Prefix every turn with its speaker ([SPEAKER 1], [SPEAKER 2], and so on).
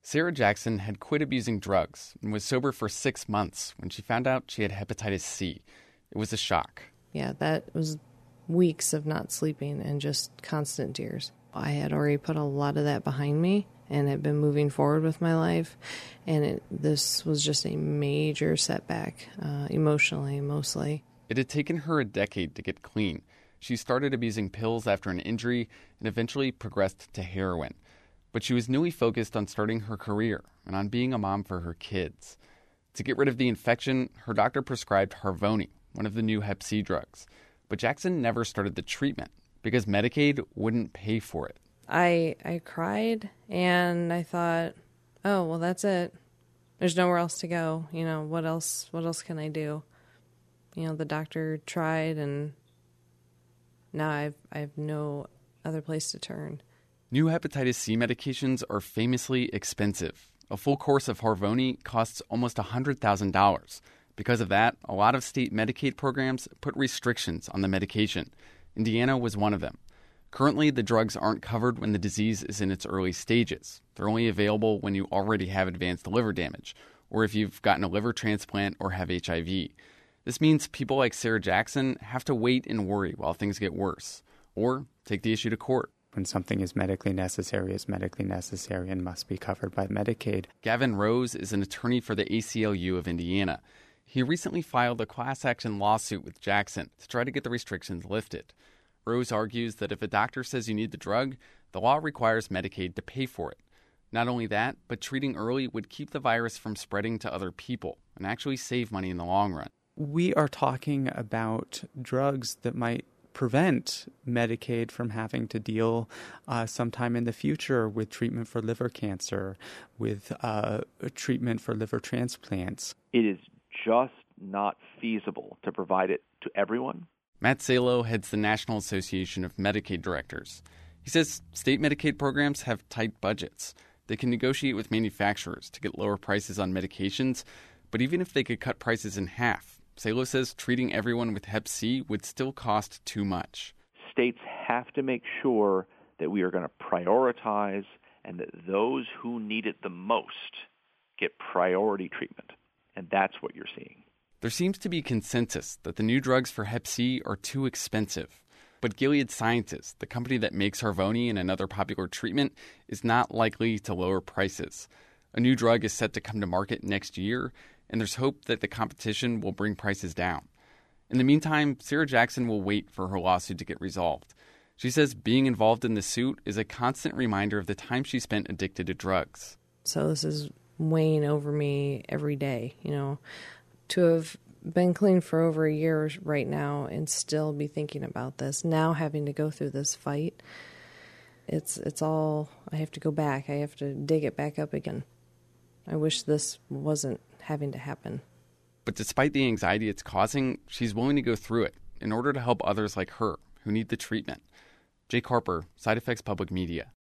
[SPEAKER 1] Sarah Jackson had quit abusing drugs and was sober for 6 months when she found out she had hepatitis C. It was a shock.
[SPEAKER 2] Yeah, that was weeks of not sleeping and just constant tears. I had already put a lot of that behind me and had been moving forward with my life. And this was just a major setback, emotionally, mostly.
[SPEAKER 1] It had taken her a decade to get clean. She started abusing pills after an injury and eventually progressed to heroin. But she was newly focused on starting her career and on being a mom for her kids. To get rid of the infection, her doctor prescribed Harvoni, one of the new Hep C drugs. But Jackson never started the treatment because Medicaid wouldn't pay for it.
[SPEAKER 2] I cried and I thought, oh, well, that's it. There's nowhere else to go. You know, what else can I do? You know, the doctor tried and now I have no other place to turn.
[SPEAKER 1] New hepatitis C medications are famously expensive. A full course of Harvoni costs almost $100,000. Because of that, a lot of state Medicaid programs put restrictions on the medication. Indiana was one of them. Currently, the drugs aren't covered when the disease is in its early stages. They're only available when you already have advanced liver damage, or if you've gotten a liver transplant or have HIV. This means people like Sarah Jackson have to wait and worry while things get worse, or take the issue to court.
[SPEAKER 3] When something is medically necessary and must be covered by Medicaid.
[SPEAKER 1] Gavin Rose is an attorney for the ACLU of Indiana. He recently filed a class action lawsuit with Jackson to try to get the restrictions lifted. Rose argues that if a doctor says you need the drug, the law requires Medicaid to pay for it. Not only that, but treating early would keep the virus from spreading to other people and actually save money in the long run.
[SPEAKER 3] We are talking about drugs that might prevent Medicaid from having to deal sometime in the future with treatment for liver cancer, with treatment for liver transplants.
[SPEAKER 4] It is just not feasible to provide it to everyone.
[SPEAKER 1] Matt Salo heads the National Association of Medicaid Directors. He says state Medicaid programs have tight budgets. They can negotiate with manufacturers to get lower prices on medications, but even if they could cut prices in half, Salo says treating everyone with Hep C would still cost too much.
[SPEAKER 4] States have to make sure that we are going to prioritize and that those who need it the most get priority treatment. And that's what you're seeing.
[SPEAKER 1] There seems to be consensus that the new drugs for Hep C are too expensive. But Gilead Sciences, the company that makes Harvoni and another popular treatment, is not likely to lower prices. A new drug is set to come to market next year, and there's hope that the competition will bring prices down. In the meantime, Sarah Jackson will wait for her lawsuit to get resolved. She says being involved in the suit is a constant reminder of the time she spent addicted to drugs.
[SPEAKER 2] So this is weighing over me every day, you know. To have been clean for over a year right now and still be thinking about this, now having to go through this fight, it's all, I have to go back. I have to dig it back up again. I wish this wasn't having to happen.
[SPEAKER 1] But despite the anxiety it's causing, she's willing to go through it in order to help others like her who need the treatment. Jake Harper, Side Effects Public Media.